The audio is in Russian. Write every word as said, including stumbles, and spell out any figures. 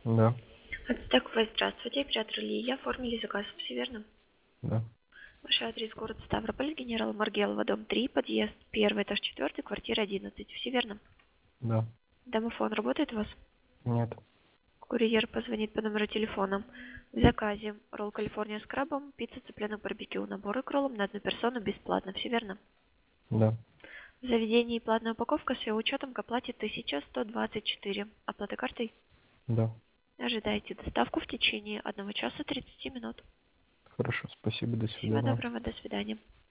Да, Ацтекова, здравствуйте. Оператор Лилия. Оформили заказ. Все верно? да, Ваш адрес город Ставрополь, генерал Маргелова, дом три, подъезд первый, этаж четвертый, квартира одиннадцать. Все верно? да. Домофон работает у вас? Нет. Курьер позвонит по номеру телефона. В заказе ролл Калифорния с крабом, пицца цыпленок барбекю, наборы к роллам на одну персону бесплатно. Все верно? Да. В заведении платная упаковка с ее учетом к оплате тысяча сто двадцать четыре. Оплата картой? Да. Ожидайте доставку в течение одного часа тридцати минут. Хорошо, спасибо, до Всего свидания. доброго, до свидания.